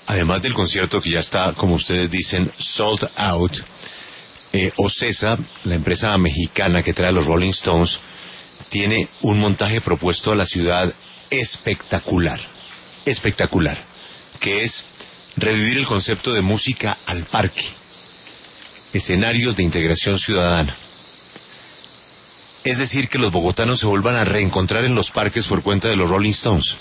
además del concierto que ya está, como ustedes dicen, sold out, Ocesa, la empresa mexicana que trae a los Rolling Stones, tiene un montaje propuesto a la ciudad espectacular, que es revivir el concepto de música al parque, escenarios de integración ciudadana. Es decir, que los bogotanos se vuelvan a reencontrar en los parques por cuenta de los Rolling Stones.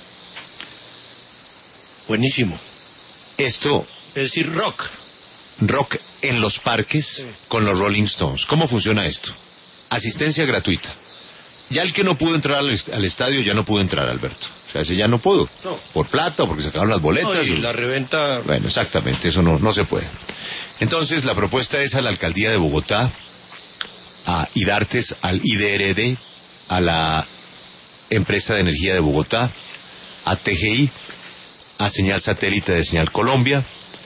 Buenísimo. Esto... Es decir, rock en los parques con los Rolling Stones. ¿Cómo funciona esto? Asistencia gratuita. Ya el que no pudo entrar al estadio ya no pudo entrar, Alberto. O sea, ese ya no pudo. No. Por plata, porque se acabaron las boletas. No, y la reventa... Bueno, exactamente, eso no se puede. Entonces, la propuesta es a la Alcaldía de Bogotá, a IDARTES, al IDRD, a la Empresa de Energía de Bogotá, a TGI, a Señal Satélite de Señal Colombia,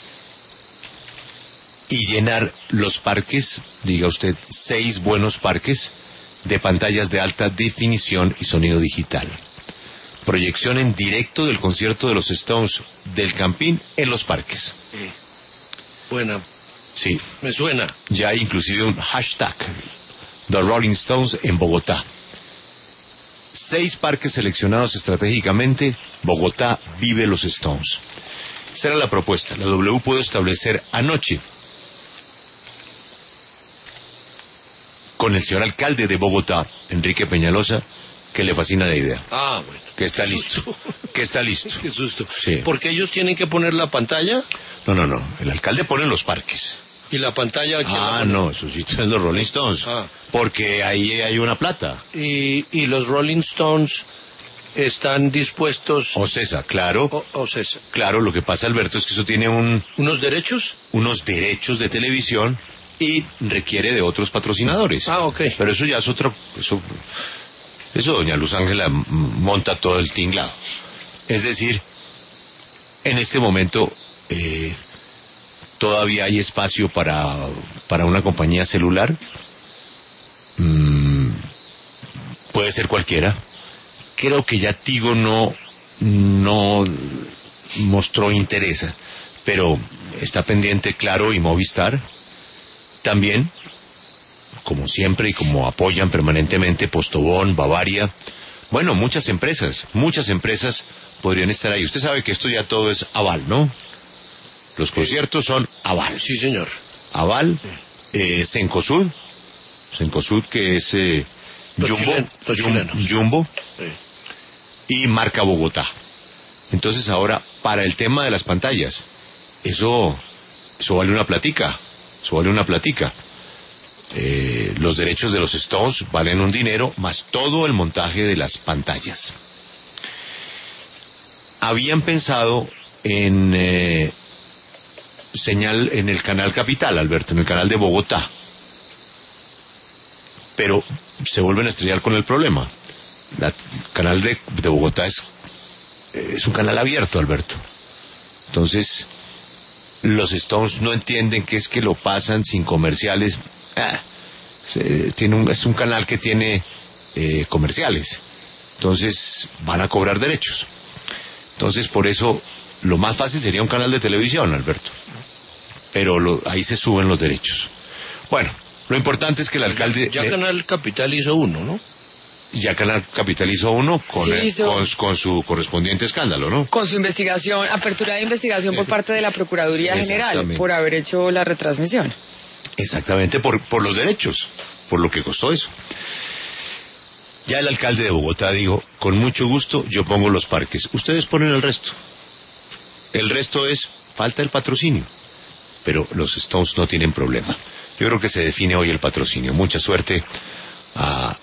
y llenar los parques, diga usted, 6 buenos parques, de pantallas de alta definición y sonido digital. Proyección en directo del concierto de los Stones del Campín en los parques. Buena. Sí. Me suena. Ya hay inclusive un hashtag, The Rolling Stones en Bogotá. 6 parques seleccionados estratégicamente, Bogotá vive los Stones. Esa era la propuesta. La W pudo establecer anoche con el señor alcalde de Bogotá, Enrique Peñalosa, que le fascina la idea. Ah, bueno. Que está listo. Que está listo. Qué susto. Sí. ¿Porque ellos tienen que poner la pantalla? No. El alcalde pone en los parques. ¿Y la pantalla? ¿quién la pone? No, eso sí está en los Rolling Stones. Porque ahí hay una plata. ¿Y los Rolling Stones están dispuestos? Ocesa, claro. Ocesa. Claro, lo que pasa, Alberto, es que eso tiene ¿Unos derechos? unos derechos de televisión y requiere de otros patrocinadores. Ah, ok. Pero eso ya es otro... Eso doña Luz Ángela monta todo el tinglado. Es decir, en este momento todavía hay espacio para una compañía celular. Puede ser cualquiera. Creo que ya Tigo no mostró interés, pero está pendiente Claro y Movistar. También, como siempre y como apoyan permanentemente Postobón, Bavaria, bueno, muchas empresas podrían estar ahí. Usted sabe que esto ya todo es aval, ¿no? Los conciertos son aval. Sí, señor. Aval, Cencosud que es Jumbo y Marca Bogotá. Entonces ahora, para el tema de las pantallas, eso vale una platica. Los derechos de los Stones valen un dinero, más todo el montaje de las pantallas. Habían pensado en señal en el canal Capital, Alberto, en el canal de Bogotá, pero se vuelven a estrellar con el problema. El canal de Bogotá es un canal abierto, Alberto. Entonces los Stones no entienden que es que lo pasan sin comerciales. Es un canal que tiene comerciales, entonces van a cobrar derechos. Entonces por eso lo más fácil sería un canal de televisión, Alberto, pero ahí se suben los derechos. Bueno, lo importante es que el alcalde... Ya Canal Capital hizo uno, ¿no? Ya Canal Capital hizo uno con su correspondiente escándalo, ¿no? Con su investigación, apertura de investigación por parte de la Procuraduría General por haber hecho la retransmisión. Exactamente, por los derechos, por lo que costó eso. Ya el alcalde de Bogotá dijo, con mucho gusto yo pongo los parques, ustedes ponen el resto. El resto es falta el patrocinio, pero los Stones no tienen problema. Yo creo que se define hoy el patrocinio. Mucha suerte a